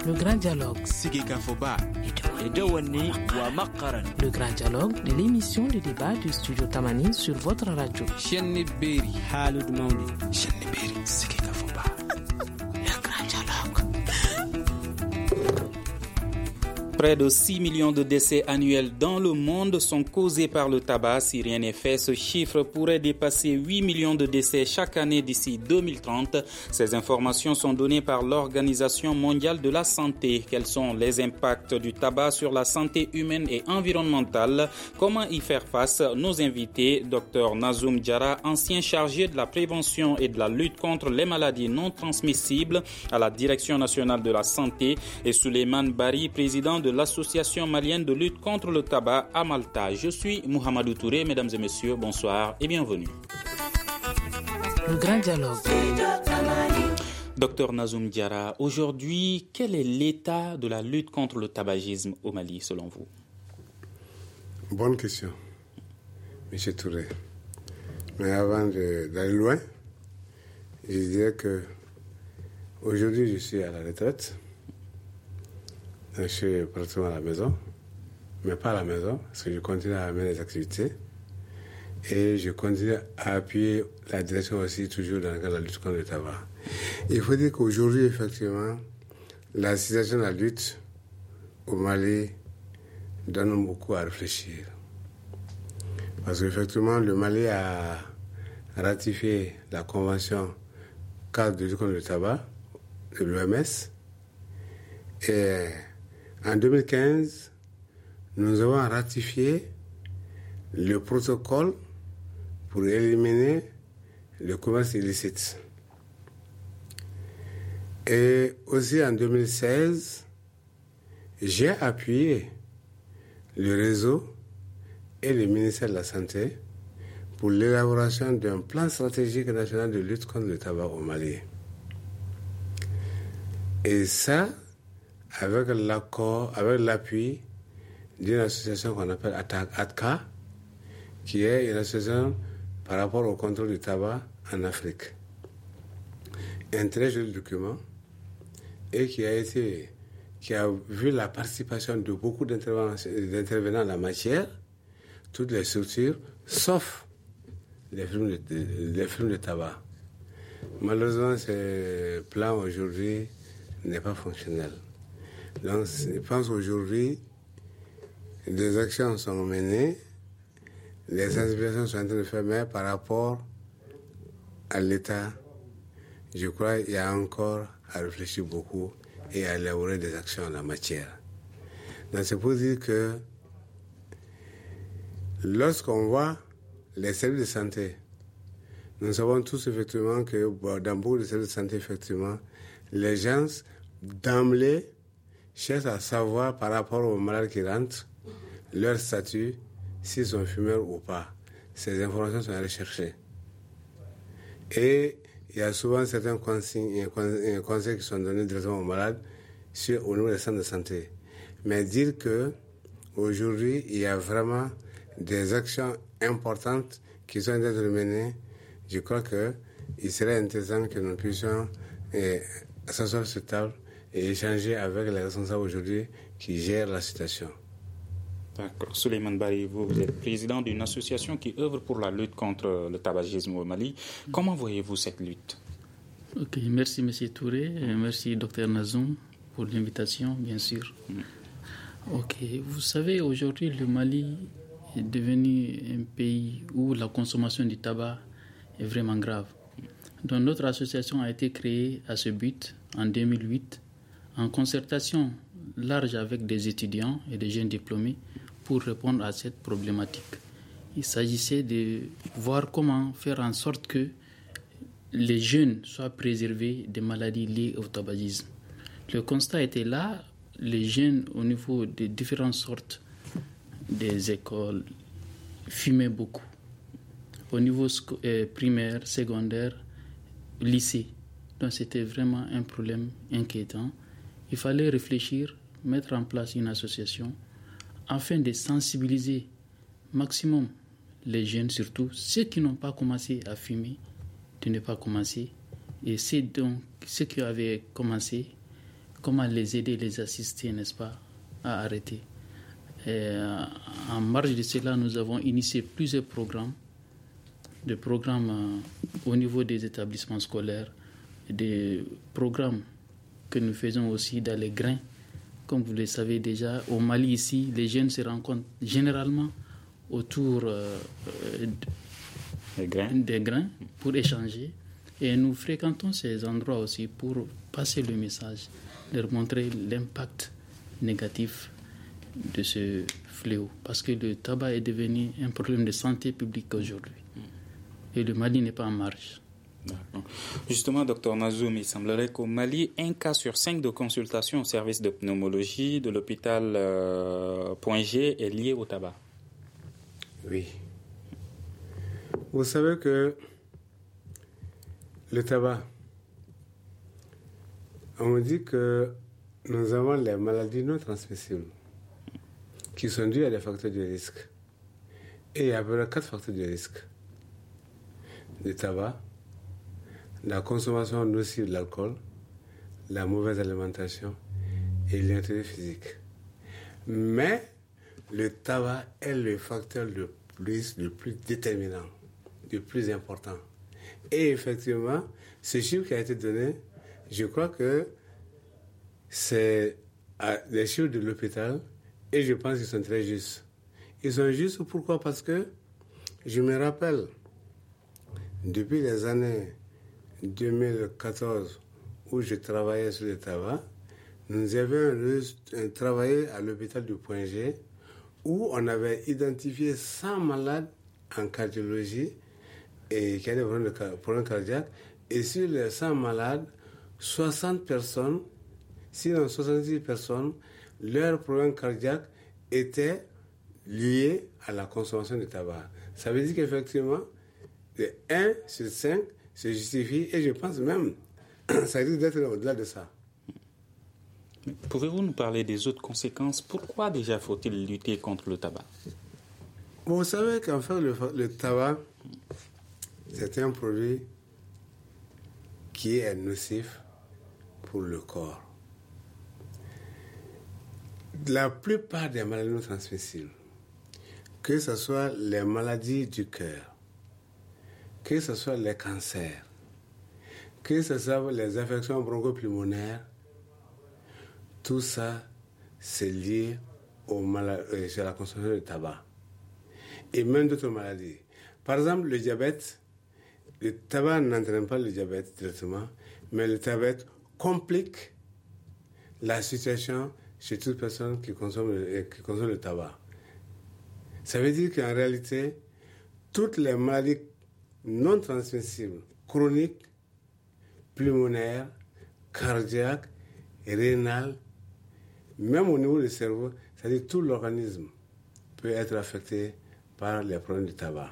Le grand dialogue. Sigikafoba. Le grand dialogue de l'émission de débat du studio Tamani sur votre radio. Cheniberi. Halud Maudi. Cheniberi. Sigikafoba. Le grand dialogue. Près de 6 millions de décès annuels dans le monde sont causés par le tabac. Si rien n'est fait, ce chiffre pourrait dépasser 8 millions de décès chaque année d'ici 2030. Ces informations sont données par l'Organisation mondiale de la santé. Quels sont les impacts du tabac sur la santé humaine et environnementale? Comment y faire face? Nos invités, Dr Nazoum Diarra, ancien chargé de la prévention et de la lutte contre les maladies non transmissibles à la Direction nationale de la santé, et Souleymane Bari, président de l'Association malienne de lutte contre le tabac à Malta. Je suis Mouhamadou Touré. Mesdames et messieurs, bonsoir et bienvenue. Le grand dialogue. Docteur Nazoum Diarra, aujourd'hui, quel est l'état de la lutte contre le tabagisme au Mali, selon vous? Bonne question, M. Touré. Mais avant d'aller loin, je dirais que aujourd'hui, je suis à la retraite. Je suis pratiquement à la maison, mais pas à la maison, parce que je continue à mener des activités et je continue à appuyer la direction aussi, toujours dans le cadre de la lutte contre le tabac. Il faut dire qu'aujourd'hui, effectivement, la situation de la lutte au Mali donne beaucoup à réfléchir. Parce qu'effectivement, le Mali a ratifié la convention cadre de lutte contre le tabac de l'OMS et en 2015, nous avons ratifié le protocole pour éliminer le commerce illicite. Et aussi en 2016, j'ai appuyé le réseau et le ministère de la Santé pour l'élaboration d'un plan stratégique national de lutte contre le tabac au Mali. Et ça, avec l'accord, avec l'appui d'une association qu'on appelle ATCA, qui est une association par rapport au contrôle du tabac en Afrique. Un très joli document et qui a vu la participation de beaucoup d'intervenants en la matière, toutes les structures, sauf les firmes de tabac. Malheureusement, ce plan aujourd'hui n'est pas fonctionnel. Donc, je pense qu'aujourd'hui, des actions sont menées, les sensibilisations sont en train de faire, mais par rapport à l'État, je crois qu'il y a encore à réfléchir beaucoup et à élaborer des actions en la matière. Donc, c'est pour dire que lorsqu'on voit les services de santé, nous savons tous effectivement que dans beaucoup de services de santé, effectivement, les gens, d'emblée, cherchent à savoir par rapport aux malades qui rentrent, leur statut, s'ils sont fumeurs ou pas. Ces informations sont recherchées. Et il y a souvent certains conseils qui sont donnés directement aux malades au niveau des centres de santé. Mais dire qu'aujourd'hui, il y a vraiment des actions importantes qui sont menées, je crois qu'il serait intéressant que nous puissions s'asseoir sur table et échanger avec les responsables aujourd'hui qui gèrent la situation. D'accord. Souleymane Bari, vous êtes président d'une association qui œuvre pour la lutte contre le tabagisme au Mali. Comment voyez-vous cette lutte? Ok, merci M. Touré, et merci Dr Nazoum pour l'invitation, bien sûr. Ok, vous savez, aujourd'hui le Mali est devenu un pays où la consommation du tabac est vraiment grave. Donc notre association a été créée à ce but en 2008 en concertation large avec des étudiants et des jeunes diplômés pour répondre à cette problématique. Il s'agissait de voir comment faire en sorte que les jeunes soient préservés des maladies liées au tabagisme. Le constat était là, les jeunes au niveau de différentes sortes des écoles fumaient beaucoup. Au niveau primaire, secondaire, lycée. Donc c'était vraiment un problème inquiétant. Il fallait réfléchir, mettre en place une association afin de sensibiliser maximum les jeunes, surtout ceux qui n'ont pas commencé à fumer, de ne pas commencer. Et ceux qui avaient commencé, comment les aider, les assister, n'est-ce pas, à arrêter. Et en marge de cela, nous avons initié plusieurs programmes, au niveau des établissements scolaires, des programmes que nous faisons aussi dans les grains. Comme vous le savez déjà, au Mali ici, les jeunes se rencontrent généralement autour des grains pour échanger. Et nous fréquentons ces endroits aussi pour passer le message, leur montrer l'impact négatif de ce fléau. Parce que le tabac est devenu un problème de santé publique aujourd'hui. Et le Mali n'est pas en marge. D'accord. Justement, Dr Nazoum, il semblerait qu'au Mali, 1 cas sur 5 de consultation au service de pneumologie de l'hôpital Point G est lié au tabac. Oui. Vous savez que le tabac, on me dit que nous avons les maladies non transmissibles qui sont dues à des facteurs de risque. Et il y a à peu près 4 facteurs de risque. Le tabac, la consommation nocive de l'alcool, la mauvaise alimentation et l'intérêt physique. Mais le tabac est le facteur le plus déterminant, le plus important. Et effectivement, ce chiffre qui a été donné, je crois que c'est les chiffres de l'hôpital et je pense qu'ils sont très justes. Ils sont justes pourquoi? Parce que je me rappelle, depuis les années 2014 où je travaillais sur le tabac, nous avions travaillé à l'hôpital du Point G où on avait identifié 100 malades en cardiologie et qui avaient des problèmes cardiaques. Et sur les 100 malades, 60 personnes, sinon 70 personnes, leurs problèmes cardiaques étaient liés à la consommation de tabac. Ça veut dire qu'effectivement, de 1 sur 5 se justifie et je pense même ça risque d'être au-delà de ça. Pouvez-vous nous parler des autres conséquences? Pourquoi déjà faut-il lutter contre le tabac? Vous savez qu'en fait, le tabac, c'est un produit qui est nocif pour le corps. La plupart des maladies non transmissibles, que ce soit les maladies du cœur, que ce soit les cancers, que ce soit les affections bronchopulmonaires, tout ça, c'est lié à la consommation de tabac. Et même d'autres maladies. Par exemple, le diabète, le tabac n'entraîne pas le diabète directement, mais le diabète complique la situation chez toute personne qui consomme le tabac. Ça veut dire qu'en réalité, toutes les maladies non transmissibles, chroniques, pulmonaires, cardiaques, rénales, même au niveau du cerveau, c'est-à-dire tout l'organisme peut être affecté par les problèmes du tabac.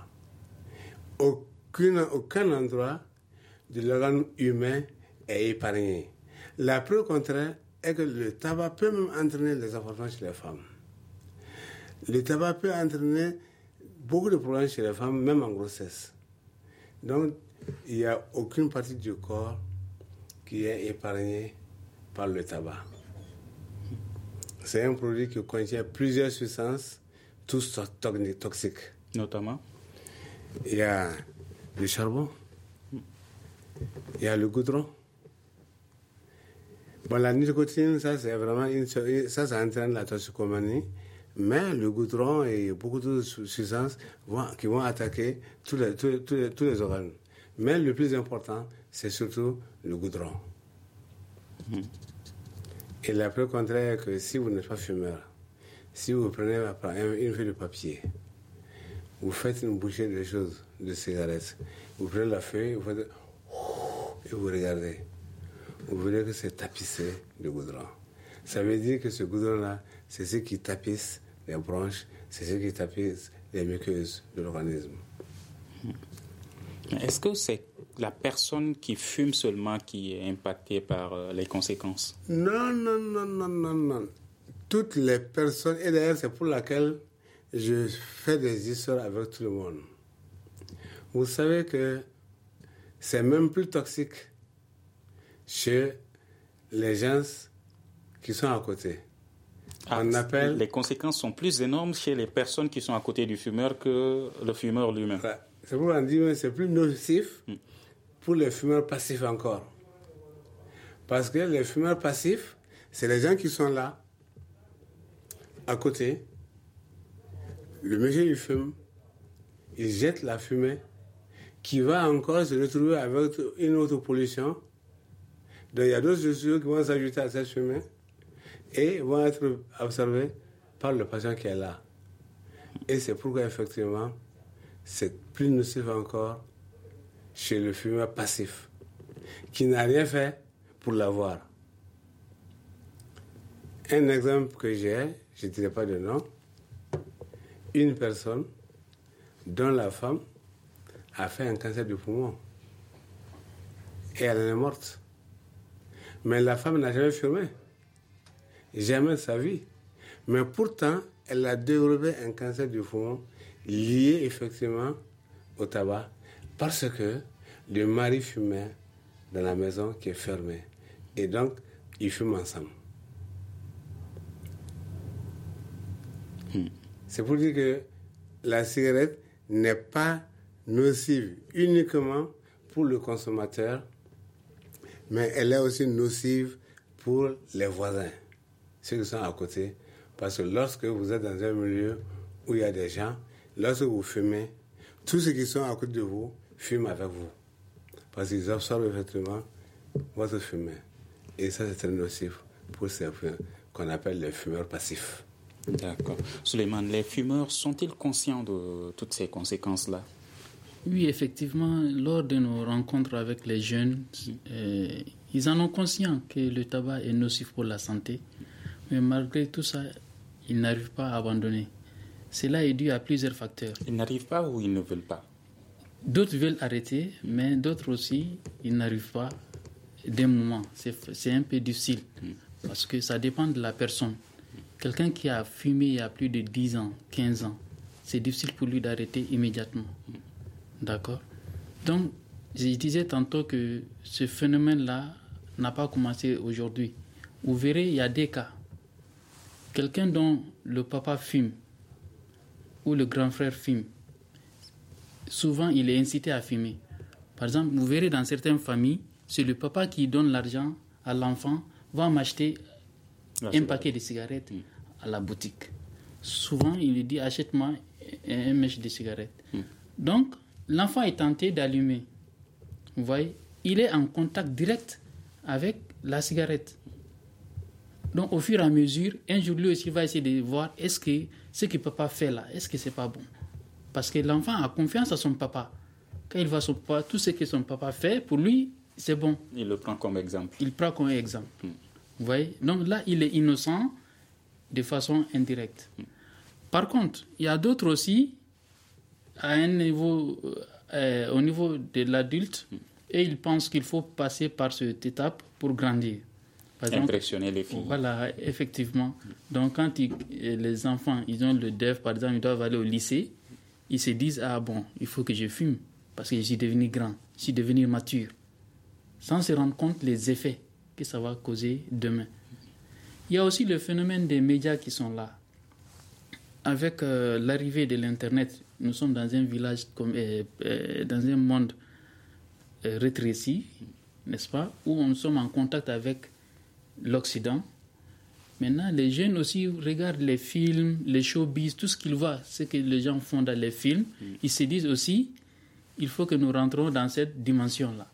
Aucun endroit de l'organe humain est épargné. La preuve contraire est que le tabac peut même entraîner les avortements chez les femmes. Le tabac peut entraîner beaucoup de problèmes chez les femmes, même en grossesse. Donc, il n'y a aucune partie du corps qui est épargnée par le tabac. C'est un produit qui contient plusieurs substances, tous toxiques. Notamment? Il y a le charbon, il y a le goudron. Bon, la nicotine, ça, c'est vraiment ça entraîne la toxicomanie. Mais le goudron et beaucoup de substances qui vont attaquer tous les organes. Mais le plus important, c'est surtout le goudron. Et la preuve contraire est que si vous n'êtes pas fumeur, si vous prenez une feuille de papier, vous faites une bouchée de cigarettes, vous prenez la feuille, vous faites et vous regardez. Vous verrez que c'est tapissé de goudron. Ça veut dire que ce goudron-là, c'est ce qui tapisse les bronches, c'est ce qui tapisse les muqueuses de l'organisme. Est-ce que c'est la personne qui fume seulement qui est impactée par les conséquences? Non. Toutes les personnes, et d'ailleurs c'est pour laquelle je fais des histoires avec tout le monde. Vous savez que c'est même plus toxique chez les gens qui sont à côté. On appelle... Les conséquences sont plus énormes chez les personnes qui sont à côté du fumeur que le fumeur lui-même. C'est pourquoi on dit que c'est plus nocif pour les fumeurs passifs encore. Parce que les fumeurs passifs, c'est les gens qui sont là, à côté. Le monsieur, il fume, il jette la fumée, qui va encore se retrouver avec une autre pollution. Donc il y a d'autres choses qui vont s'ajouter à cette fumée et vont être observés par le patient qui est là. Et c'est pourquoi, effectivement, c'est plus nocif encore chez le fumeur passif, qui n'a rien fait pour l'avoir. Un exemple que j'ai, je ne dirai pas de nom, une personne dont la femme a fait un cancer du poumon et elle en est morte. Mais la femme n'a jamais fumé, jamais de sa vie. Mais pourtant, elle a développé un cancer du poumon lié effectivement au tabac parce que le mari fumait dans la maison qui est fermée. Et donc, ils fument ensemble. C'est pour dire que la cigarette n'est pas nocive uniquement pour le consommateur, mais elle est aussi nocive pour les voisins, ceux qui sont à côté. Parce que lorsque vous êtes dans un milieu où il y a des gens, lorsque vous fumez, tous ceux qui sont à côté de vous fument avec vous. Parce qu'ils absorbent effectivement votre fumée. Et ça, c'est très nocif pour ces qu'on appelle les fumeurs passifs. D'accord. Souleymane, les fumeurs sont-ils conscients de toutes ces conséquences-là? Oui, effectivement, lors de nos rencontres avec les jeunes, ils en ont conscience que le tabac est nocif pour la santé, mais malgré tout ça, ils n'arrivent pas à abandonner. Cela est dû à plusieurs facteurs. Ils n'arrivent pas ou ils ne veulent pas? D'autres veulent arrêter, mais d'autres aussi, ils n'arrivent pas d'un moment. C'est un peu difficile, parce que ça dépend de la personne. Quelqu'un qui a fumé il y a plus de 10 ans, 15 ans, c'est difficile pour lui d'arrêter immédiatement. D'accord? Donc, je disais tantôt que ce phénomène-là n'a pas commencé aujourd'hui. Vous verrez, il y a des cas. Quelqu'un dont le papa fume ou le grand frère fume, souvent il est incité à fumer. Par exemple, vous verrez dans certaines familles, c'est le papa qui donne l'argent à l'enfant, va m'acheter un paquet de cigarettes à la boutique. Souvent, il lui dit, achète-moi un mèche de cigarettes. Donc, l'enfant est tenté d'allumer. Vous voyez, il est en contact direct avec la cigarette. Donc, au fur et à mesure, un jour, lui aussi va essayer de voir est-ce que ce que papa fait là, est-ce que c'est pas bon? Parce que l'enfant a confiance à son papa. Quand il voit son papa, tout ce que son papa fait, pour lui, c'est bon. Il le prend comme exemple. Il prend comme exemple. Vous voyez? Donc là, il est innocent de façon indirecte. Par contre, il y a d'autres aussi, à un niveau, au niveau de l'adulte, et ils pensent qu'il faut passer par cette étape pour grandir. Par exemple, impressionner les filles. Voilà, effectivement. Donc, quand les enfants, ils ont le DEF, par exemple, ils doivent aller au lycée, ils se disent, ah bon, il faut que je fume, parce que je suis devenu grand, je suis devenu mature, sans se rendre compte des effets que ça va causer demain. Il y a aussi le phénomène des médias qui sont là. Avec l'arrivée de l'Internet, nous sommes dans un village, dans un monde rétréci, n'est-ce pas, où nous sommes en contact avec l'Occident. Maintenant, les jeunes aussi regardent les films, les showbiz, tout ce qu'ils voient, ce que les gens font dans les films. Ils se disent aussi, il faut que nous rentrons dans cette dimension-là.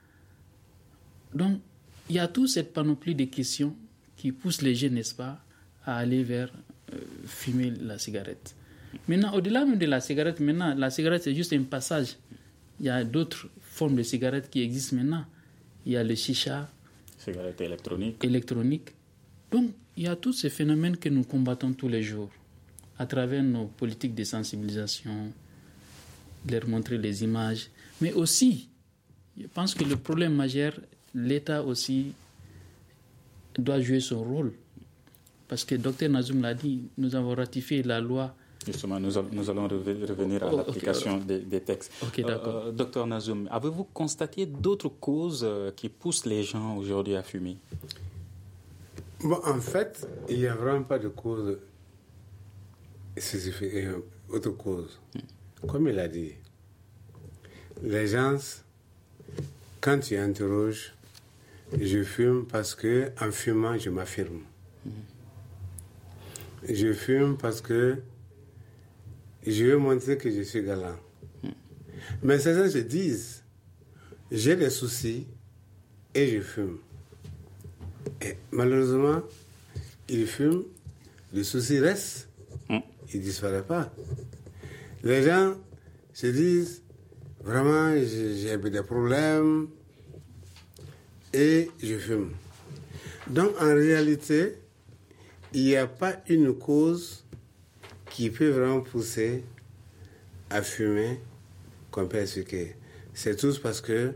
Donc, il y a toute cette panoplie de questions qui poussent les jeunes, n'est-ce pas, à aller vers fumer la cigarette. Maintenant, au-delà même de la cigarette, la cigarette, c'est juste un passage. Il y a d'autres formes de cigarettes qui existent maintenant. Il y a le chicha. Cigarette électronique. Donc, il y a tous ces phénomènes que nous combattons tous les jours à travers nos politiques de sensibilisation, leur montrer les images. Mais aussi, je pense que le problème majeur, l'État aussi doit jouer son rôle. Parce que Dr Nazoum l'a dit, nous avons ratifié la loi. Justement, nous allons revenir à l'application des textes. D'accord. Dr Nazoum, avez-vous constaté d'autres causes qui poussent les gens aujourd'hui à fumer? Bon, en fait, il n'y a vraiment pas de cause spécifique, autre cause. Comme il a dit, les gens, quand tu interroges, je fume parce que en fumant, je m'affirme. Je fume parce que je veux montrer que je suis galant. Mais certains se disent, j'ai des soucis et je fume. Et malheureusement, ils fument, le souci reste, il ne disparaît pas. Les gens se disent, vraiment, j'ai des problèmes et je fume. Donc, en réalité, il n'y a pas une cause qui peut vraiment pousser à fumer qu'on peut expliquer. C'est tout parce que,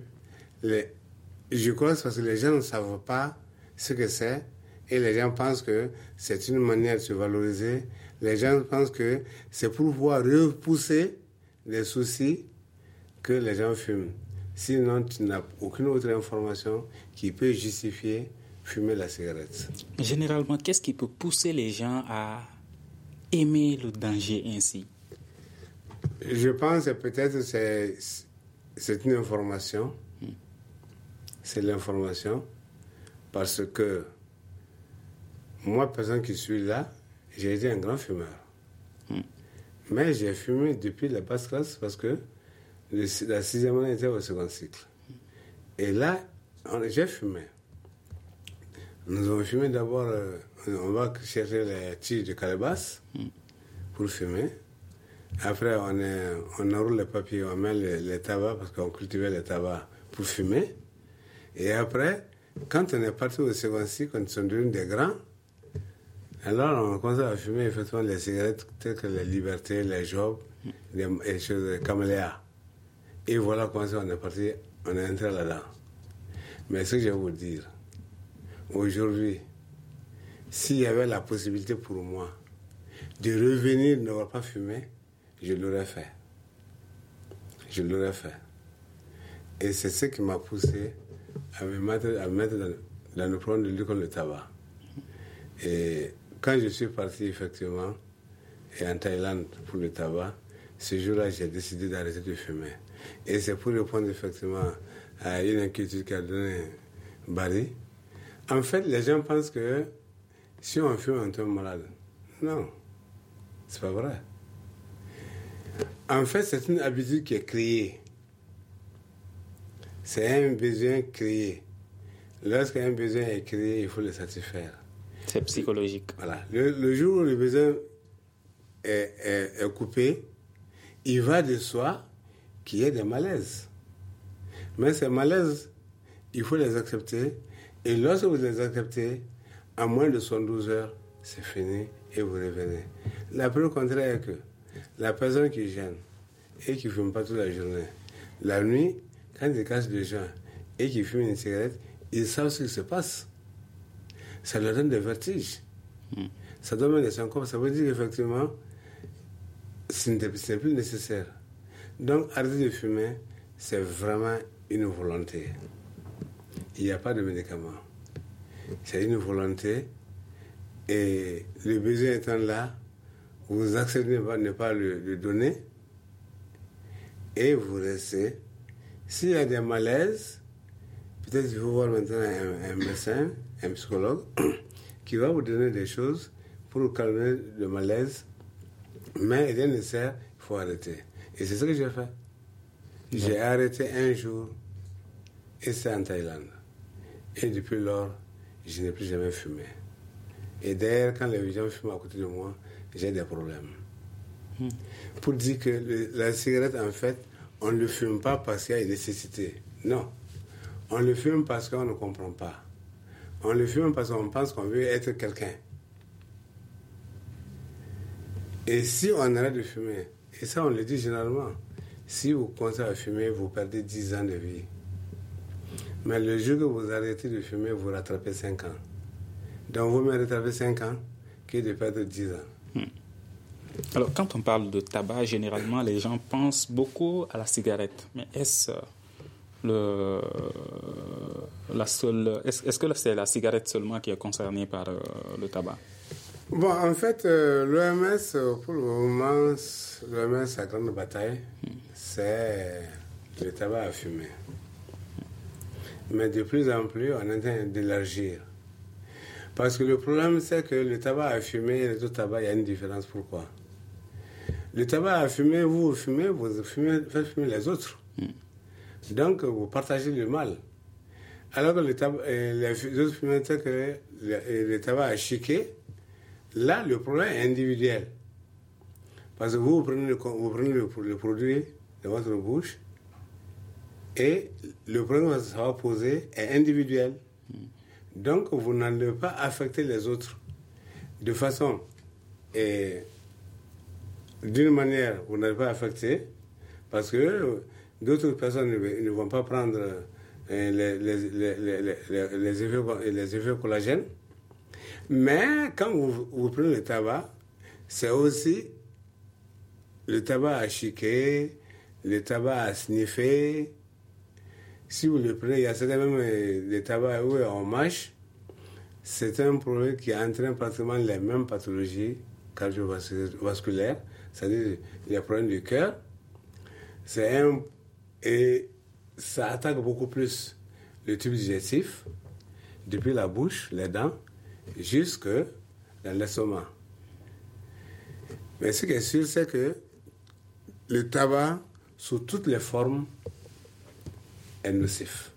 je crois que c'est parce que les gens ne savent pas ce que c'est et les gens pensent que c'est une manière de se valoriser. Les gens pensent que c'est pour pouvoir repousser les soucis que les gens fument. Sinon, tu n'as aucune autre information qui peut justifier fumer la cigarette. Généralement, qu'est-ce qui peut pousser les gens à aimer le danger ainsi? Je pense que peut-être c'est une information. C'est l'information. Parce que moi, personne qui suis là, j'ai été un grand fumeur. Mais j'ai fumé depuis la basse classe parce que la 6e année était au second cycle. Et là, j'ai fumé. Nous avons fumé d'abord, on va chercher les tiges de calebasse pour fumer. Après, on enroule les papiers, on met les tabacs parce qu'on cultivait les tabacs pour fumer. Et après, quand on est parti au second cycle, quand ils sont devenus des grands, alors on a commencé à fumer effectivement les cigarettes telles que les Libertés, les Jobs, les choses, les Caméléas. Et voilà comment on est parti, on est entré là-dedans. Mais ce que je vais vous dire, aujourd'hui, s'il y avait la possibilité pour moi de revenir, ne pas pas fumer, je l'aurais fait. Je l'aurais fait. Et c'est ce qui m'a poussé à me mettre dans le programme de lutte contre le tabac. Et quand je suis parti effectivement en Thaïlande pour le tabac, ce jour-là, j'ai décidé d'arrêter de fumer. Et c'est pour répondre effectivement à une inquiétude qu'a donné Barry. En fait, les gens pensent que si on fume, on tombe malade. Non, c'est pas vrai. En fait, c'est une habitude qui est créée. C'est un besoin créé. Lorsqu'un besoin est créé, il faut le satisfaire. C'est psychologique. Voilà. Le jour où le besoin est coupé, il va de soi qu'il y ait des malaises. Mais ces malaises, il faut les accepter. Et lorsque vous les acceptez, en moins de 72 heures, c'est fini et vous revenez. La preuve contraire est que la personne qui gêne et qui ne fume pas toute la journée, la nuit, quand ils cassent des gens et qu'ils fument une cigarette, ils savent ce qui se passe. Ça leur donne des vertiges. Ça donne des symptômes. Ça veut dire qu'effectivement, ce n'est plus nécessaire. Donc, arrêter de fumer, c'est vraiment une volonté. Il n'y a pas de médicament. C'est une volonté. Et le besoin étant là, vous acceptez de ne pas le donner et vous restez. S'il y a des malaises, peut-être qu'il faut voir maintenant un médecin, un psychologue, qui va vous donner des choses pour calmer le malaise. Mais rien ne sert, il faut arrêter. Et c'est ce que j'ai fait. J'ai arrêté un jour, et c'est en Thaïlande. Et depuis lors, je n'ai plus jamais fumé. Et d'ailleurs, quand les gens fument à côté de moi, j'ai des problèmes. Pour dire que la cigarette, en fait, on ne le fume pas parce qu'il y a une nécessité. Non. On le fume parce qu'on ne comprend pas. On le fume parce qu'on pense qu'on veut être quelqu'un. Et si on arrête de fumer, et ça on le dit généralement, si vous commencez à fumer, vous perdez 10 ans de vie. Mais le jour que vous arrêtez de fumer, vous rattrapez 5 ans. Donc vous me rattrapez 5 ans que de perdre 10 ans. Alors, quand on parle de tabac, généralement, les gens pensent beaucoup à la cigarette. Mais est-ce Est-ce que c'est la cigarette seulement qui est concernée par le tabac? Bon, en fait, l'OMS, pour le moment, sa grande bataille, c'est le tabac à fumer. Mais de plus en plus, on est en train d'élargir. Parce que le problème, c'est que le tabac à fumer et les autres tabacs, il y a une différence. Pourquoi? Le tabac à fumer, vous faites fumer les autres. Donc, vous partagez le mal. Alors que les autres fumeurs, c'est que le tabac à chiquer, là, le problème est individuel. Parce que vous prenez le produit dans votre bouche et le problème que ça va poser est individuel. Donc, vous n'allez pas affecter les autres de façon... d'une manière, vous n'allez pas affecter parce que d'autres personnes ne vont pas prendre les effets collagènes. Mais quand vous prenez le tabac, c'est aussi le tabac à chiquer, le tabac à sniffer. Si vous le prenez, il y a certains même des tabacs où on mâche. C'est un problème qui entraîne pratiquement les mêmes pathologies cardiovasculaires, c'est-à-dire les problèmes du cœur. Et ça attaque beaucoup plus le tube digestif, depuis la bouche, les dents, jusque dans l'estomac. Mais ce qui est sûr, c'est que le tabac, sous toutes les formes, est nocif.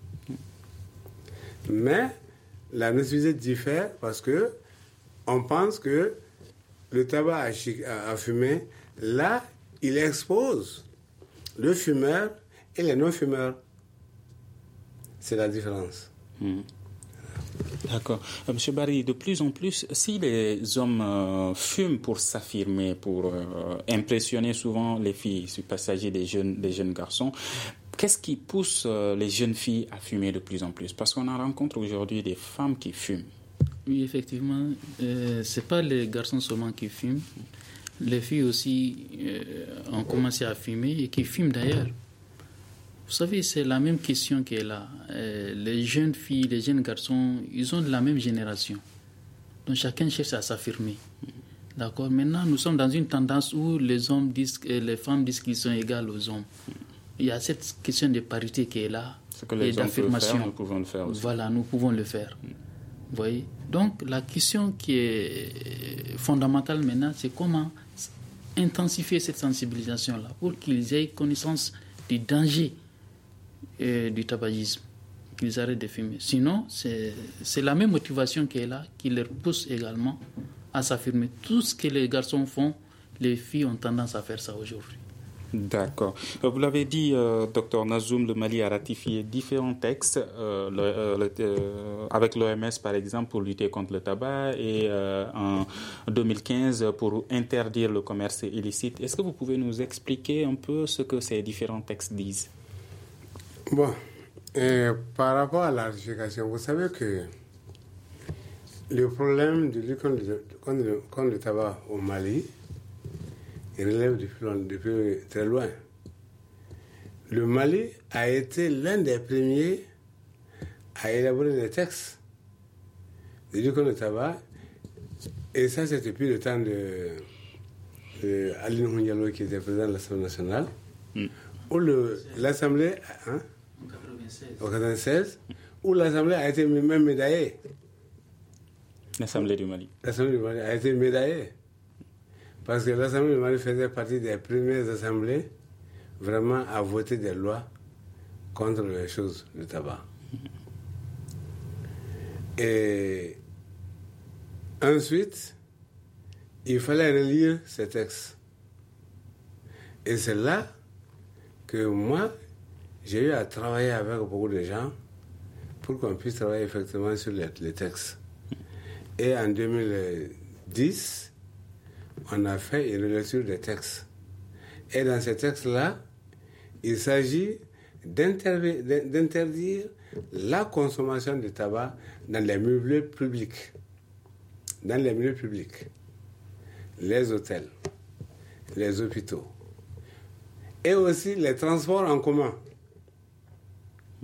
Mais la nocivité diffère parce que on pense que le tabac à fumer, là, il expose le fumeur et les non-fumeurs. C'est la différence. D'accord. Monsieur Barry, de plus en plus, si les hommes fument pour s'affirmer, pour impressionner souvent les filles, sur le passager des jeunes garçons, qu'est-ce qui pousse les jeunes filles à fumer de plus en plus? Parce qu'on en rencontre aujourd'hui des femmes qui fument. Oui, effectivement, ce n'est pas les garçons seulement qui fument. Les filles aussi ont commencé à fumer et qui fument d'ailleurs. Vous savez, c'est la même question qui est là. Les jeunes filles, les jeunes garçons, ils ont de la même génération. Donc chacun cherche à s'affirmer. D'accord. Maintenant, nous sommes dans une tendance où les femmes disent qu'ils sont égales aux hommes. Il y a cette question de parité qui est là. Ce que les hommes peuvent faire, nous pouvons le faire aussi. Voilà, nous pouvons le faire. Vous voyez? Donc la question qui est fondamentale maintenant, c'est comment intensifier cette sensibilisation-là pour qu'ils aient connaissance du danger du tabagisme, qu'ils arrêtent de fumer. Sinon, c'est la même motivation qui est là, qui leur pousse également à s'affirmer. Tout ce que les garçons font, les filles ont tendance à faire ça aujourd'hui. D'accord. Vous l'avez dit, Dr Nazoum, le Mali a ratifié différents textes avec l'OMS, par exemple, pour lutter contre le tabac et en 2015 pour interdire le commerce illicite. Est-ce que vous pouvez nous expliquer un peu ce que ces différents textes disent? Bon, par rapport à la ratification, vous savez que le problème de lutte contre le tabac au Mali, il relève depuis très loin. Le Mali a été l'un des premiers à élaborer des textes de lutte contre le tabac. Et ça, c'est depuis le temps de Aline Hundialo, qui était président de l'Assemblée nationale, où l'Assemblée, en 1996, où l'Assemblée a été même médaillée. L'Assemblée du Mali. L'Assemblée du Mali a été médaillée. Parce que l'Assemblée du Mali faisait partie des premières assemblées vraiment à voter des lois contre les choses du tabac. Et ensuite, il fallait relire ces textes. Et c'est là que moi, j'ai eu à travailler avec beaucoup de gens pour qu'on puisse travailler effectivement sur les textes. Et en 2010, on a fait une lecture des textes. Et dans ces textes-là, il s'agit d'interdire la consommation de tabac dans les milieux publics. Dans les milieux publics. Les hôtels, les hôpitaux. Et aussi les transports en commun.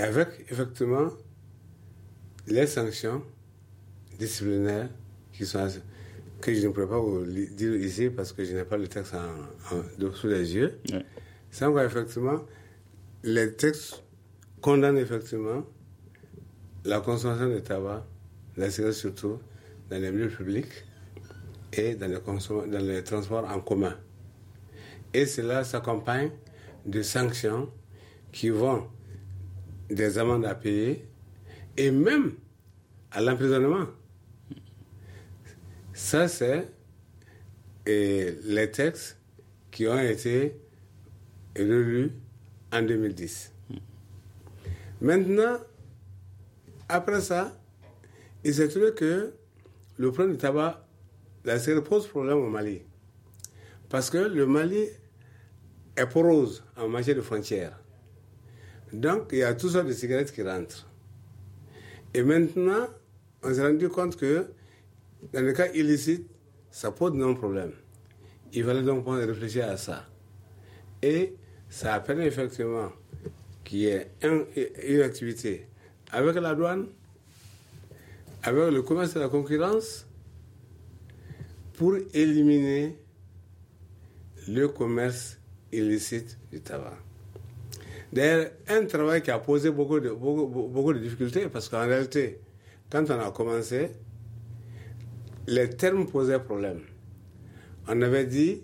avec effectivement les sanctions disciplinaires que je ne pourrais pas vous dire ici parce que je n'ai pas le texte sous les yeux. Ouais. Sans quoi, effectivement, les textes condamnent effectivement la consommation de tabac, la cigarette surtout, dans les lieux publics et dans les transports en commun. Et cela s'accompagne de sanctions qui vont des amendes à payer et même à l'emprisonnement. Ça, c'est les textes qui ont été relus en 2010. Maintenant, après ça, il s'est trouvé que le problème du tabac, la cigarette pose problème au Mali. Parce que le Mali est porose en matière de frontières. Donc, il y a toutes sortes de cigarettes qui rentrent. Et maintenant, on s'est rendu compte que dans le cas illicite, ça pose non problème. Il fallait donc réfléchir à ça. Et ça a permis effectivement qu'il y ait une activité avec la douane, avec le commerce et la concurrence, pour éliminer le commerce illicite du tabac. D'ailleurs, un travail qui a posé beaucoup de difficultés, parce qu'en réalité, quand on a commencé, les termes posaient problème. On avait dit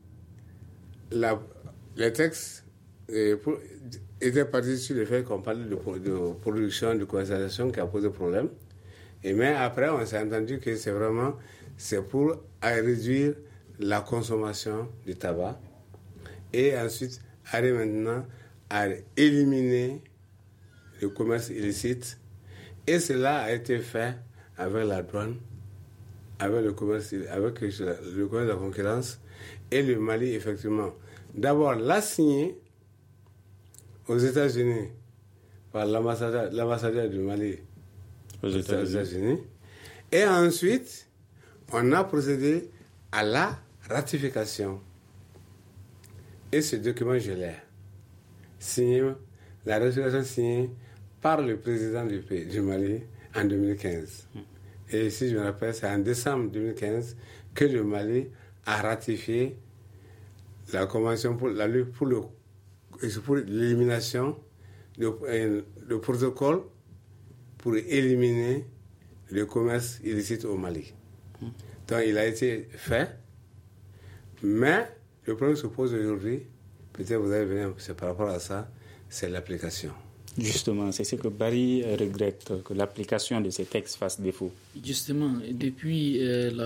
les textes étaient partis sur le fait qu'on parlait de production, de commercialisation qui a posé problème. Mais après, on s'est entendu que c'est pour réduire la consommation du tabac et ensuite aller maintenant à éliminer le commerce illicite. Et cela a été fait avec la douane, avec le commerce de la concurrence. Et le Mali, effectivement, d'abord l'a signé aux États-Unis par l'ambassadeur du Mali aux États-Unis. Et ensuite, on a procédé à la ratification. Et ce document, je l'ai signé, la ratification signée par le président du Mali en 2015. Et si je me rappelle, c'est en décembre 2015 que le Mali a ratifié la convention pour l'élimination du protocole pour éliminer le commerce illicite au Mali. Donc il a été fait, mais le problème se pose aujourd'hui, peut-être vous allez venir, c'est par rapport à ça, c'est l'application. Justement, c'est ce que Barry regrette, que l'application de ces textes fasse défaut. Justement, depuis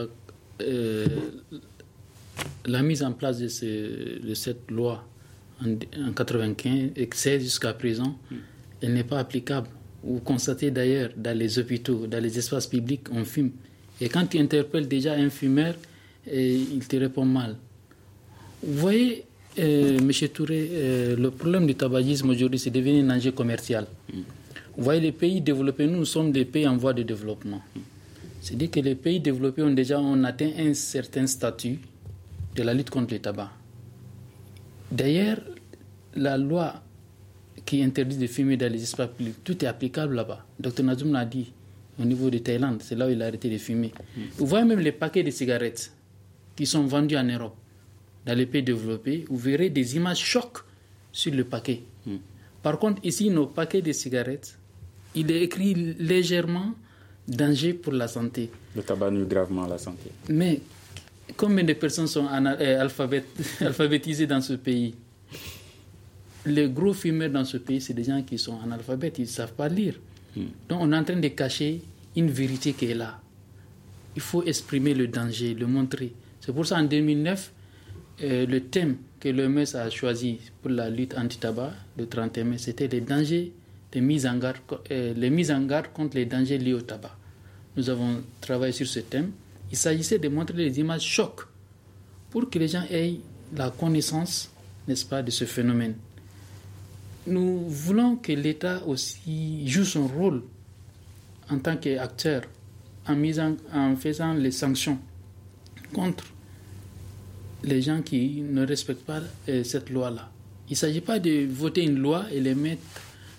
la mise en place de cette loi en 1995 et que c'est jusqu'à présent, elle n'est pas applicable. Vous constatez d'ailleurs dans les hôpitaux, dans les espaces publics, on fume. Et quand tu interpelles déjà un fumeur, il te répond mal. Vous voyez, M. Touré, le problème du tabagisme aujourd'hui, c'est devenu un enjeu commercial. Vous voyez, les pays développés, nous sommes des pays en voie de développement. C'est-à-dire que les pays développés ont atteint un certain statut de la lutte contre le tabac. D'ailleurs, la loi qui interdit de fumer dans les espaces publics, tout est applicable là-bas. Dr Nazoum l'a dit, au niveau de Thaïlande, c'est là où il a arrêté de fumer. Vous voyez même les paquets de cigarettes qui sont vendus en Europe, dans les pays développés, vous verrez des images chocs sur le paquet. Par contre, ici, nos paquets de cigarettes, il est écrit légèrement danger pour la santé. Le tabac nuit gravement à la santé. Mais combien de personnes sont alphabétisées dans ce pays? Les gros fumeurs dans ce pays, c'est des gens qui sont analphabètes, ils ne savent pas lire. Donc on est en train de cacher une vérité qui est là. Il faut exprimer le danger, le montrer. C'est pour ça en 2009, le thème que l'OMS a choisi pour la lutte anti-tabac, le 31 mai, c'était les dangers, les mises en garde contre les dangers liés au tabac. Nous avons travaillé sur ce thème. Il s'agissait de montrer les images chocs pour que les gens aient la connaissance, n'est-ce pas, de ce phénomène. Nous voulons que l'État aussi joue son rôle en tant qu'acteur en faisant les sanctions contre les gens qui ne respectent pas cette loi-là. Il ne s'agit pas de voter une loi et les mettre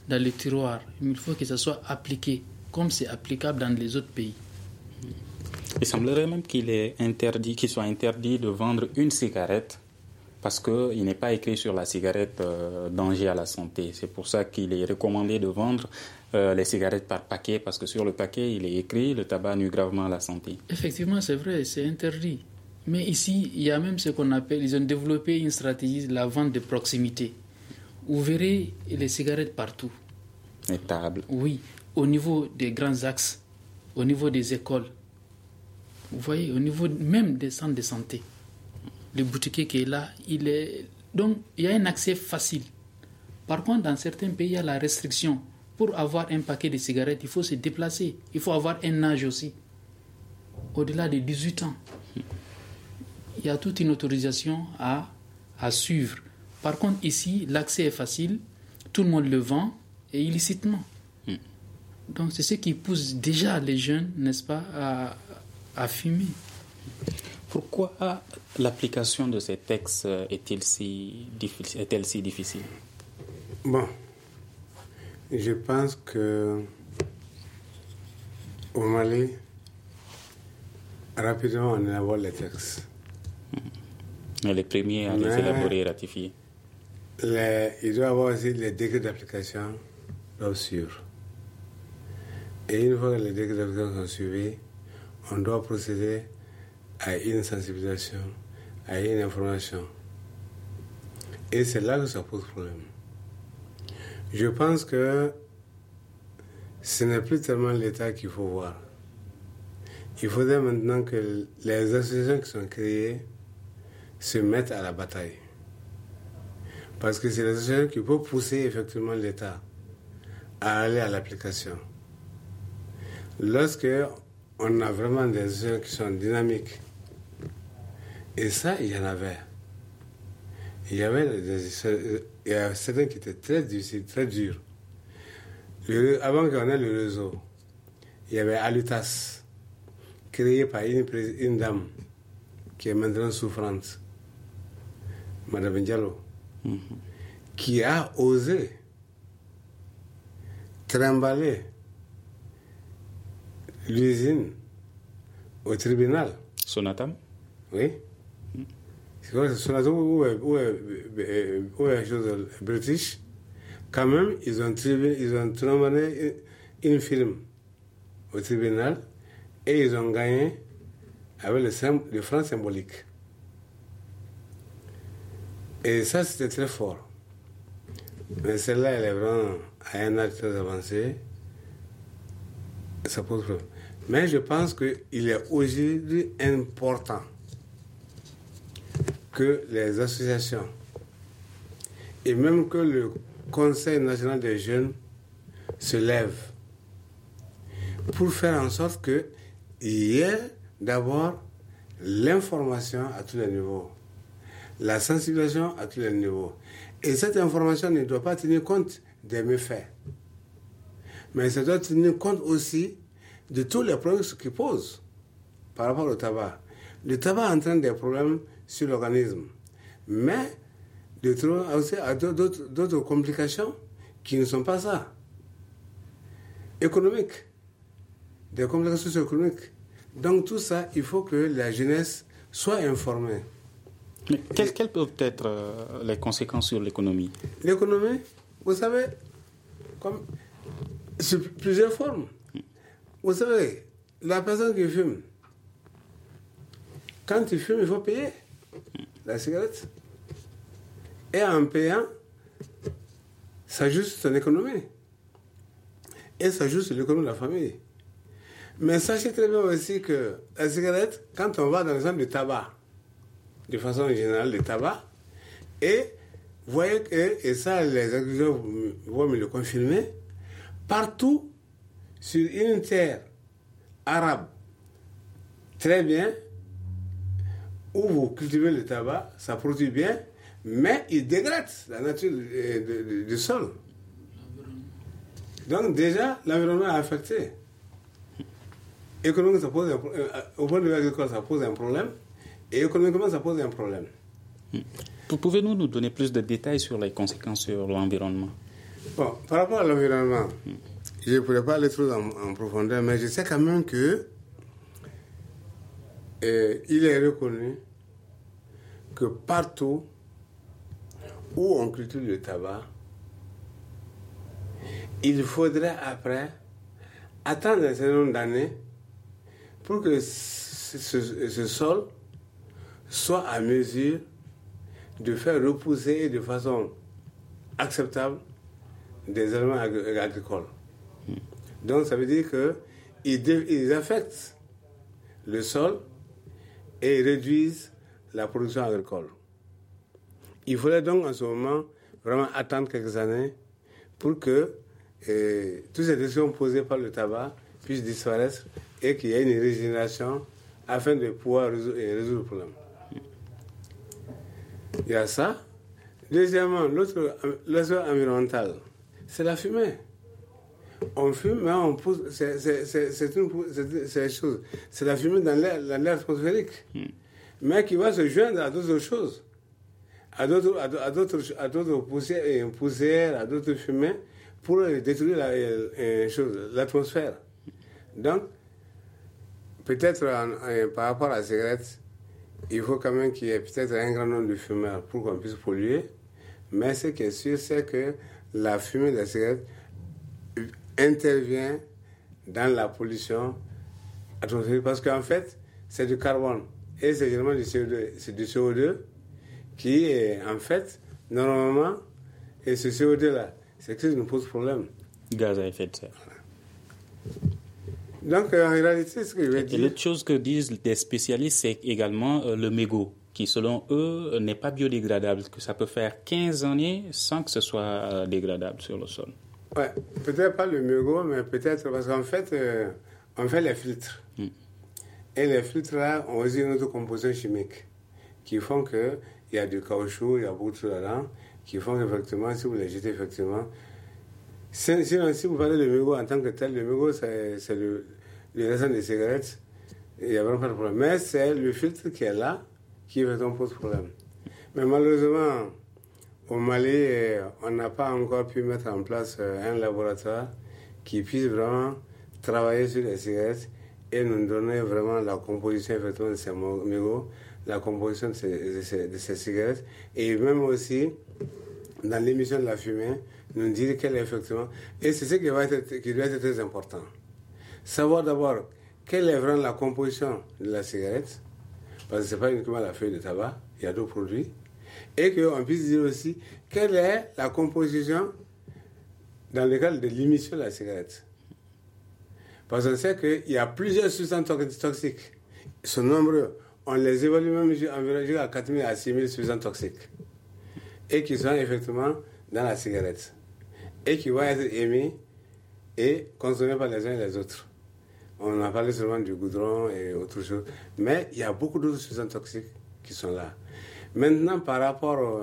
dans les tiroirs. Il faut que ça soit appliqué comme c'est applicable dans les autres pays. Il semblerait même qu'il soit interdit de vendre une cigarette parce qu'il n'est pas écrit sur la cigarette danger à la santé. C'est pour ça qu'il est recommandé de vendre les cigarettes par paquet, parce que sur le paquet, il est écrit le tabac nuit gravement à la santé. Effectivement, c'est vrai, c'est interdit. Mais ici, il y a même ce qu'on appelle, ils ont développé une stratégie de la vente de proximité. Vous verrez les cigarettes partout. Les tables. Oui, au niveau des grands axes, au niveau des écoles. Vous voyez, au niveau même des centres de santé. Le boutiquier qui est là, donc il y a un accès facile. Par contre, dans certains pays, il y a la restriction. Pour avoir un paquet de cigarettes, il faut se déplacer. Il faut avoir un âge aussi. Au-delà de 18 ans. Il y a toute une autorisation à suivre. Par contre, ici, l'accès est facile. Tout le monde le vend et illicitement. Donc, c'est ce qui pousse déjà les jeunes, n'est-ce pas, à fumer. Pourquoi l'application de ces textes est-elle si difficile? Bon, je pense que au Mali, rapidement on élabore les textes. Les premiers à les élaborer et ratifier. Il doit y avoir aussi les décrets d'application doivent suivre. Et une fois que les décrets d'application sont suivis, on doit procéder à une sensibilisation, à une information. Et c'est là que ça pose problème. Je pense que ce n'est plus tellement l'État qu'il faut voir. Il faudrait maintenant que les associations qui sont créées se mettent à la bataille. Parce que c'est les associations qui peuvent pousser effectivement l'État à aller à l'application. Lorsque on a vraiment des associations qui sont dynamiques, et ça, il y en avait. Il y a certains qui étaient très difficiles, très durs. Avant qu'on ait le réseau, il y avait Alutas, créé par une dame qui est maintenant souffrante, Madame Diallo, qui a osé trimballer l'usine au tribunal. Sonatam? Oui. Sonatam ou est chose british. Quand même, ils ont trimballé une firme au tribunal et ils ont gagné avec le franc symbolique. Et ça, c'était très fort. Mais celle-là, elle est vraiment à un âge très avancé. Ça pose problème. Mais je pense qu'il est aujourd'hui important que les associations et même que le Conseil national des jeunes se lèvent pour faire en sorte qu'il y ait d'abord l'information à tous les niveaux, la sensibilisation à tous les niveaux. Et cette information ne doit pas tenir compte des méfaits, mais ça doit tenir compte aussi de tous les problèmes qu'il pose par rapport au tabac. Le tabac entraîne des problèmes sur l'organisme, mais il trouve aussi d'autres complications qui ne sont pas ça. Économiques, des complications socio-économiques. Donc tout ça, il faut que la jeunesse soit informée. Mais quelles peuvent être les conséquences sur l'économie? L'économie, vous savez, sur plusieurs formes. Vous savez, la personne qui fume, quand tu fumes, il faut payer la cigarette. Et en payant, ça joue sur ton économie. Et ça joue sur l'économie de la famille. Mais sachez très bien aussi que la cigarette, quand on va dans le centre du tabac, de façon générale, le tabac, et vous voyez que, et ça les agriculteurs vont me le confirmer, partout sur une terre arabe, très bien, où vous cultivez le tabac, ça produit bien, mais il dégrade la nature du sol. Donc déjà, l'environnement est affecté. Économiquement, ça pose au point de vue agricole, ça pose un problème, et économiquement, ça pose un problème. Pouvez-vous nous donner plus de détails sur les conséquences sur l'environnement? Bon, par rapport à l'environnement, je ne pourrais pas aller trop en profondeur, mais je sais quand même que il est reconnu que partout où on cultive le tabac, il faudrait après attendre un certain nombre d'années pour que ce sol soit à mesure de faire repousser de façon acceptable des éléments agricoles. Donc ça veut dire qu'ils affectent le sol et réduisent la production agricole. Il faudrait donc en ce moment vraiment attendre quelques années pour que toutes ces décisions posées par le tabac puissent disparaître et qu'il y ait une régénération afin de pouvoir résoudre le problème. Il y a ça. Deuxièmement, l'aspect environnemental, c'est la fumée. On fume, mais on pousse. C'est une chose. C'est la fumée dans l'air atmosphérique, mais qui va se joindre à d'autres choses, à d'autres poussières, à d'autres fumées, pour détruire l'atmosphère. Donc, peut-être par rapport à la cigarette, il faut quand même qu'il y ait peut-être un grand nombre de fumeurs pour qu'on puisse polluer. Mais ce qui est sûr, c'est que la fumée de la cigarette intervient dans la pollution atmosphérique parce qu'en fait, c'est du carbone et c'est généralement du CO2. C'est du CO2 qui est en fait, normalement, et ce CO2-là, c'est ce qui nous pose problème. Gaz à effet de serre. Donc, en réalité, ce que je veux dire... Et l'autre chose que disent des spécialistes, c'est également le mégot, qui, selon eux, n'est pas biodégradable, que ça peut faire 15 années sans que ce soit dégradable sur le sol. Ouais, peut-être pas le mégot, mais peut-être parce qu'en fait, on fait les filtres. Et les filtres-là ont aussi une autre composition chimique qui font qu'il y a du caoutchouc, il y a beaucoup de choses là-dedans, qui font qu'effectivement, si vous les jetez, effectivement... Sinon, si vous parlez de mégot en tant que tel, le mégot, c'est le raisin des cigarettes, il n'y a vraiment pas de problème. Mais c'est le filtre qui est là qui pose problème. Mais malheureusement, au Mali, on n'a pas encore pu mettre en place un laboratoire qui puisse vraiment travailler sur les cigarettes et nous donner vraiment la composition effectivement de ces mégots, la composition de ces cigarettes, et même aussi, dans l'émission de la fumée, nous dire quelle est effectivement... Et c'est ce qui doit être très important. Savoir d'abord quelle est vraiment la composition de la cigarette, parce que ce n'est pas uniquement la feuille de tabac, il y a d'autres produits, et qu'on puisse dire aussi quelle est la composition dans le cadre de l'émission de la cigarette. Parce qu'on sait qu'il y a plusieurs substances toxiques. Ils sont nombreux. On les évalue même environ à 4 000 à 6 000 substances toxiques. Et qui sont effectivement dans la cigarette. Et qui vont être émis et consommés par les uns et les autres. On a parlé seulement du goudron et autre chose. Mais il y a beaucoup d'autres substances toxiques qui sont là. Maintenant, par rapport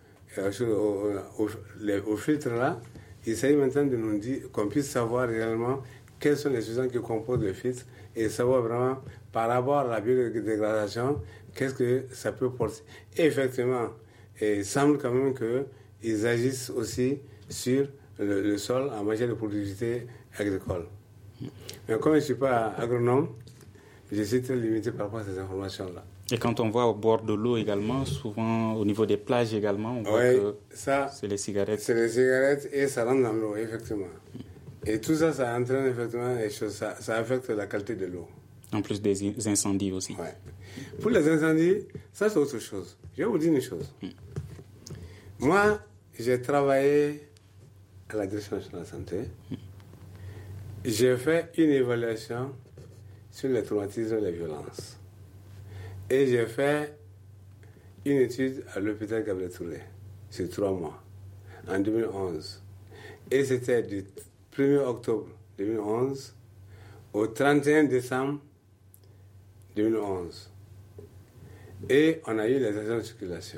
au filtre là, il s'agit maintenant de nous dire qu'on puisse savoir réellement quelles sont les substances qui composent le filtre et savoir vraiment par rapport à la biodégradation, qu'est-ce que ça peut porter. Et effectivement, il semble quand même qu'ils agissent aussi sur le sol en matière de productivité agricole. Mais comme je ne suis pas agronome, je suis très limité par rapport à ces informations-là. Et quand on voit au bord de l'eau également, souvent au niveau des plages également, on voit que c'est les cigarettes. C'est les cigarettes et ça rentre dans l'eau, effectivement. Et tout ça, ça entraîne effectivement des choses, ça affecte la qualité de l'eau. En plus des incendies aussi. Ouais. Pour les incendies, ça c'est autre chose. Je vais vous dire une chose. Moi, j'ai travaillé à la Direction nationale de la santé. J'ai fait une évaluation sur les traumatismes et les violences. Et j'ai fait une étude à l'hôpital Gabriel Touré, sur 3 mois, en 2011. Et c'était du 1er octobre 2011 au 31 décembre 2011. Et on a eu les accidents de circulation.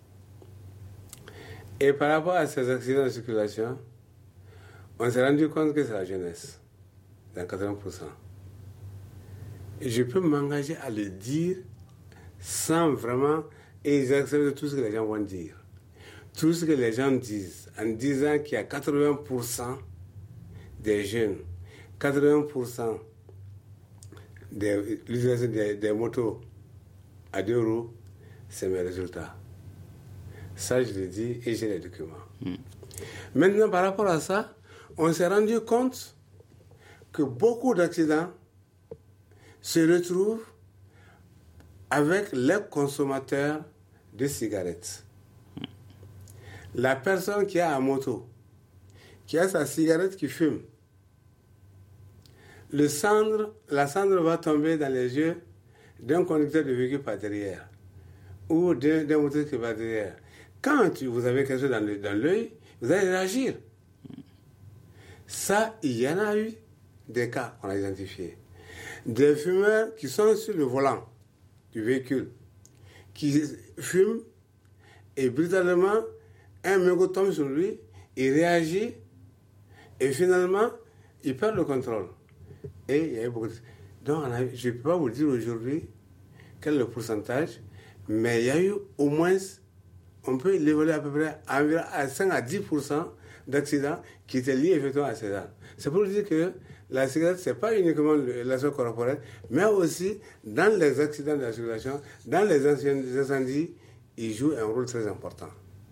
Et par rapport à ces accidents de circulation, on s'est rendu compte que c'est la jeunesse, dans 80%. Et je peux m'engager à le dire sans vraiment, et ils acceptent tout ce que les gens vont dire. tout ce que les gens disent, en disant qu'il y a 80% des jeunes, 80% de l'utilisation des motos à 2 roues, c'est mes résultats. Ça, je le dis et j'ai les documents. Maintenant, par rapport à ça, on s'est rendu compte que beaucoup d'accidents se retrouvent avec les consommateurs de cigarettes. La personne qui a une moto, qui a sa cigarette qui fume, la cendre va tomber dans les yeux d'un conducteur de véhicule par derrière ou d'un moteur qui va derrière. Quand vous avez quelque chose dans l'œil, vous allez réagir. Ça, il y en a eu des cas qu'on a identifiés. Des fumeurs qui sont sur le volant du véhicule, qui fument et brutalement, un mégot tombe sur lui, il réagit et finalement, il perd le contrôle. Et il y a eu beaucoup de... Donc, je ne peux pas vous dire aujourd'hui quel est le pourcentage, mais il y a eu au moins, on peut l'évaluer à peu près à 5 à 10% d'accidents qui étaient liés effectivement à ces armes. C'est pour dire que la cigarette, ce n'est pas uniquement l'aspect corporel, mais aussi dans les accidents de la circulation, dans les incendies, il joue un rôle très important.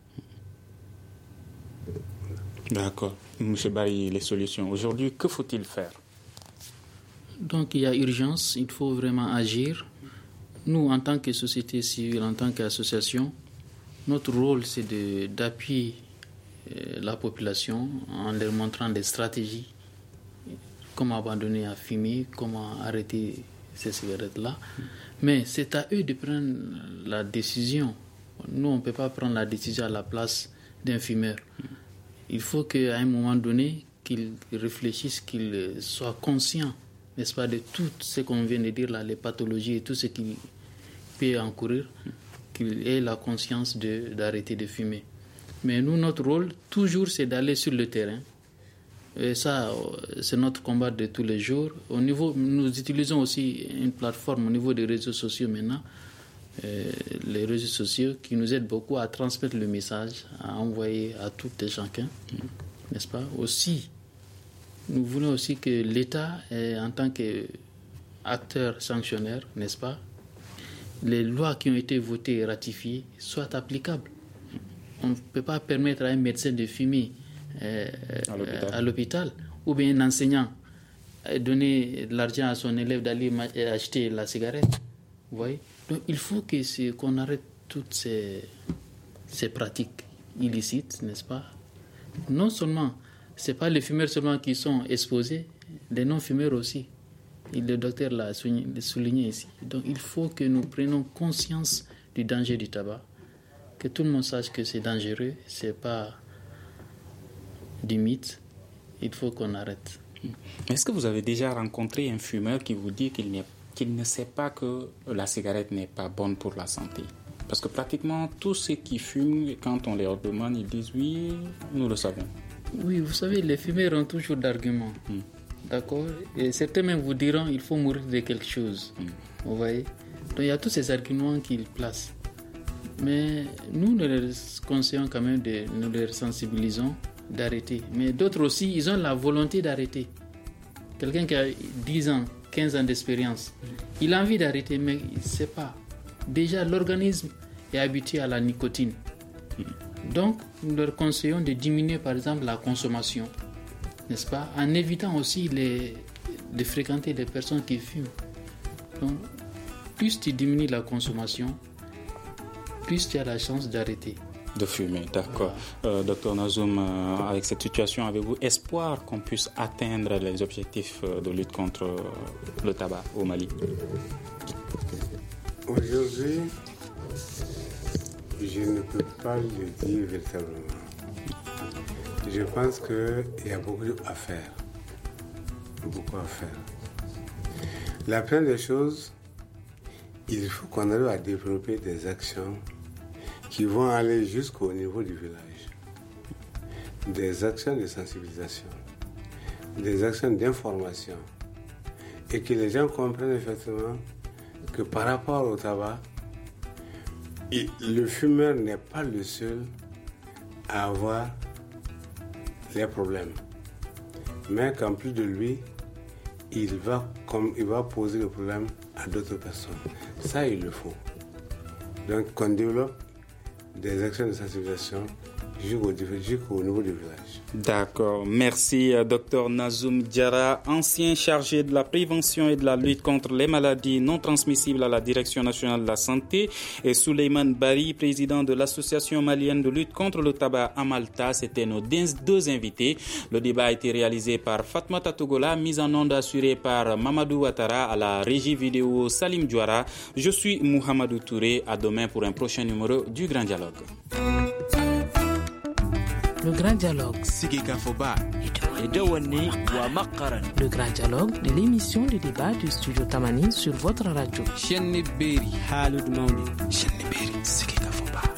D'accord. M. Bailly, les solutions. Aujourd'hui, que faut-il faire? Donc, il y a urgence, il faut vraiment agir. Nous, en tant que société civile, en tant qu'association, notre rôle, c'est d'appuyer la population en leur montrant des stratégies, comment abandonner à fumer, comment arrêter ces cigarettes-là. Mais c'est à eux de prendre la décision. Nous, on ne peut pas prendre la décision à la place d'un fumeur. Il faut qu'à un moment donné, qu'ils réfléchissent, qu'ils soient conscients, n'est-ce pas, de tout ce qu'on vient de dire là, les pathologies et tout ce qui peut encourir, qu'ils aient la conscience d'arrêter de fumer. Mais nous, notre rôle, toujours, c'est d'aller sur le terrain. Et ça, c'est notre combat de tous les jours. Nous utilisons aussi une plateforme au niveau des réseaux sociaux maintenant, les réseaux sociaux qui nous aident beaucoup à transmettre le message, à envoyer à tout et chacun, n'est-ce pas? Aussi, nous voulons aussi que l'État, en tant qu'acteur sanctionnaire, n'est-ce pas, les lois qui ont été votées et ratifiées soient applicables. On ne peut pas permettre à un médecin de fumer à l'hôpital, ou bien un enseignant donner de l'argent à son élève d'aller acheter la cigarette. Vous voyez? Donc il faut qu'on arrête toutes ces pratiques illicites, n'est-ce pas? Non seulement, ce n'est pas les fumeurs seulement qui sont exposés, les non-fumeurs aussi. Et le docteur l'a souligné ici. Donc il faut que nous prenions conscience du danger du tabac, que tout le monde sache que c'est dangereux, ce n'est pas du mythe, il faut qu'on arrête. Est-ce que vous avez déjà rencontré un fumeur qui vous dit qu'il ne sait pas que la cigarette n'est pas bonne pour la santé? Parce que pratiquement tous ceux qui fument, quand on leur demande, ils disent oui, nous le savons. Oui, vous savez, les fumeurs ont toujours d'arguments. D'accord? Et certains même vous diront il faut mourir de quelque chose. Vous voyez? Donc il y a tous ces arguments qu'ils placent. Mais nous les conseillons quand même, nous les sensibilisons d'arrêter. Mais d'autres aussi, ils ont la volonté d'arrêter. Quelqu'un qui a 10 ans, 15 ans d'expérience, il a envie d'arrêter, mais il ne sait pas. Déjà, l'organisme est habitué à la nicotine. Donc, nous leur conseillons de diminuer, par exemple, la consommation, n'est-ce pas, en évitant aussi de fréquenter les personnes qui fument. Donc, plus tu diminues la consommation, plus tu as la chance d'arrêter. De fumer, d'accord. Voilà. Docteur Nazoum, avec cette situation, avez-vous espoir qu'on puisse atteindre les objectifs de lutte contre le tabac au Mali? Aujourd'hui, je ne peux pas le dire véritablement. Je pense qu'il y a beaucoup à faire. Beaucoup à faire. La première des choses, il faut qu'on arrive à développer des actions qui vont aller jusqu'au niveau du village. Des actions de sensibilisation, des actions d'information, et que les gens comprennent effectivement que par rapport au tabac, le fumeur n'est pas le seul à avoir les problèmes. Mais qu'en plus de lui, il va poser le problème à d'autres personnes. Ça, il le faut. Donc, qu'on développe des actions de sensibilisation jusqu'au niveau du village. D'accord. Merci, Dr Nazoum Diarra, ancien chargé de la prévention et de la lutte contre les maladies non transmissibles à la Direction nationale de la santé, et Souleymane Bari, président de l'Association malienne de lutte contre le tabac à Malta. C'était nos deux invités. Le débat a été réalisé par Fatmata Togola, mise en onde assurée par Mamadou Ouattara, à la régie vidéo Salim Diouara. Je suis Mouhamadou Touré. À demain pour un prochain numéro du Grand Dialogue. Le Grand Dialogue. Le Grand Dialogue de l'émission de débat du Studio Tamani sur votre radio. Shenni Beri. Halud Mauni. Shenni Beri. Siki Kafoba.